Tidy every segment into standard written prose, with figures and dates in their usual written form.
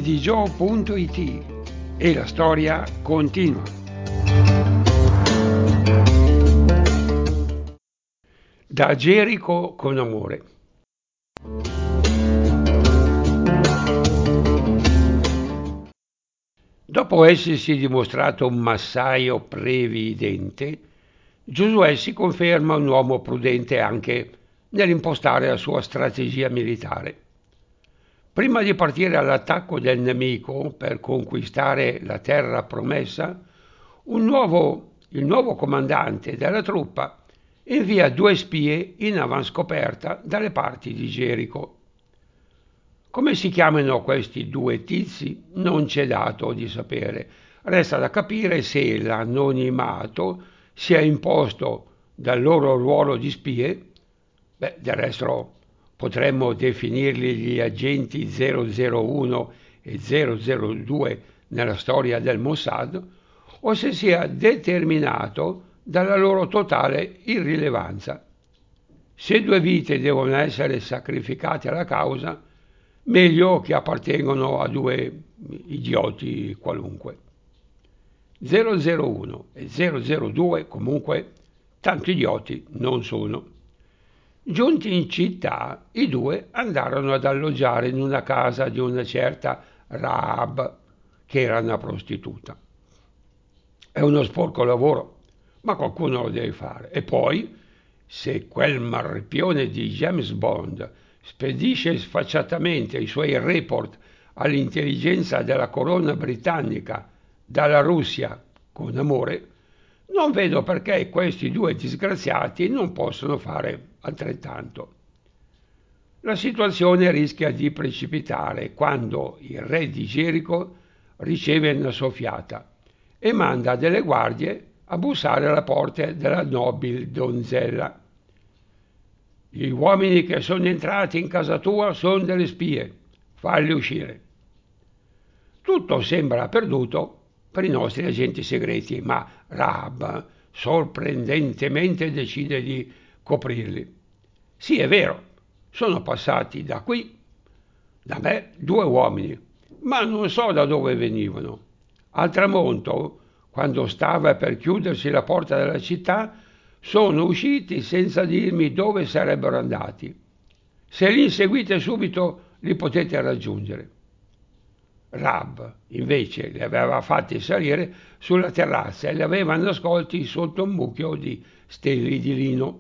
eddiejoe.it e la storia continua. Da Gerico con amore. Dopo essersi dimostrato un massaio previdente, Giosuè si conferma un uomo prudente anche nell'impostare la sua strategia militare. Prima di partire all'attacco del nemico per conquistare la terra promessa, il nuovo comandante della truppa invia 2 spie in avanscoperta dalle parti di Gerico. Come si chiamano questi 2 tizi non c'è dato di sapere. Resta da capire se l'anonimato sia imposto dal loro ruolo di spie. Del resto potremmo definirli gli agenti 001 e 002 nella storia del Mossad, o se sia determinato dalla loro totale irrilevanza. Se 2 vite devono essere sacrificate alla causa, meglio che appartengono a 2 idioti qualunque. 001 e 002 comunque tanto idioti non sono. Giunti in città, i 2 andarono ad alloggiare in una casa di una certa Rahab, che era una prostituta. È uno sporco lavoro, ma qualcuno lo deve fare. E poi, se quel marpione di James Bond spedisce sfacciatamente i suoi report all'intelligenza della corona britannica dalla Russia con amore, non vedo perché questi 2 disgraziati non possono fare altrettanto. La situazione rischia di precipitare quando il re di Gerico riceve una soffiata e manda delle guardie a bussare alla porta della nobile donzella. Gli uomini che sono entrati in casa tua sono delle spie, falli uscire. Tutto sembra perduto per i nostri agenti segreti, ma Rahab sorprendentemente decide di coprirli. Sì, è vero, sono passati da qui, da me, 2 uomini, ma non so da dove venivano. Al tramonto, quando stava per chiudersi la porta della città, sono usciti senza dirmi dove sarebbero andati. Se li inseguite subito, li potete raggiungere. Rahab, invece, li aveva fatti salire sulla terrazza e li aveva nascolti sotto un mucchio di steli di lino.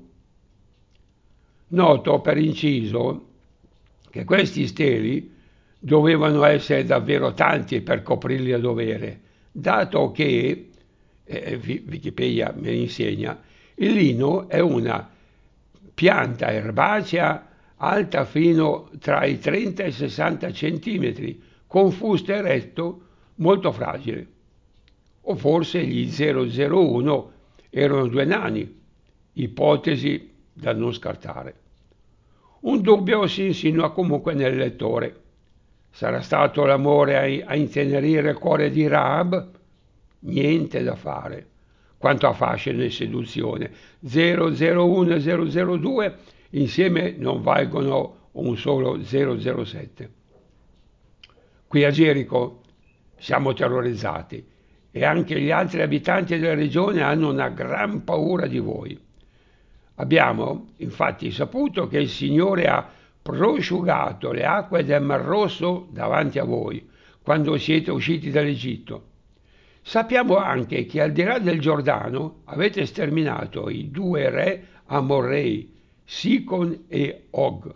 Noto per inciso che questi steli dovevano essere davvero tanti per coprirli a dovere, dato che, Wikipedia me ne insegna, il lino è una pianta erbacea alta fino tra i 30 e i 60 centimetri, con fusto eretto molto fragile. O forse gli 001 erano 2 nani, ipotesi da non scartare. Un dubbio si insinua comunque nel lettore. Sarà stato l'amore a intenerire il cuore di Rahab? Niente da fare. Quanto a fascino e seduzione, 001 e 002 insieme non valgono un solo 007. Qui a Gerico siamo terrorizzati e anche gli altri abitanti della regione hanno una gran paura di voi. Abbiamo infatti saputo che il Signore ha prosciugato le acque del Mar Rosso davanti a voi quando siete usciti dall'Egitto. Sappiamo anche che al di là del Giordano avete sterminato i 2 re amorrei, Sicon e Og.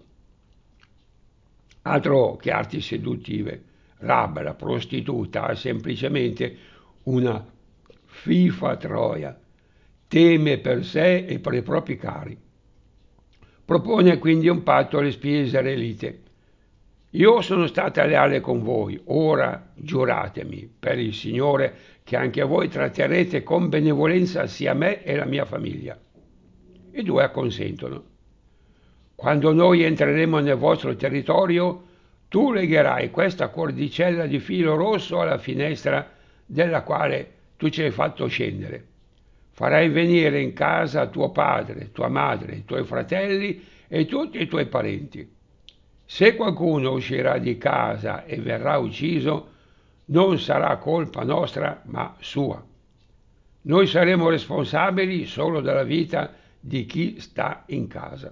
Altro che arti seduttive. Rahab, la prostituta, è semplicemente una fifa troia. Teme per sé e per i propri cari. Propone quindi un patto alle spie israelite. Io sono stata leale con voi, ora giuratemi per il Signore che anche voi tratterete con benevolenza sia me e la mia famiglia. I 2 acconsentono. Quando noi entreremo nel vostro territorio, tu legherai questa cordicella di filo rosso alla finestra della quale tu ci hai fatto scendere. Farai venire in casa tuo padre, tua madre, i tuoi fratelli e tutti i tuoi parenti. Se qualcuno uscirà di casa e verrà ucciso, non sarà colpa nostra, ma sua. Noi saremo responsabili solo della vita di chi sta in casa.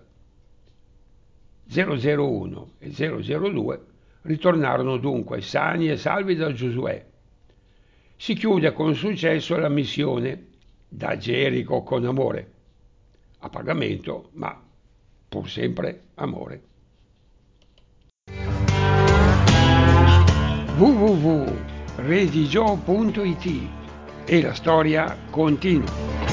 001 e 002 ritornarono dunque sani e salvi da Giosuè. Si chiude con successo la missione da Gerico con amore, a pagamento, ma pur sempre amore. www.redigio.it e la storia continua.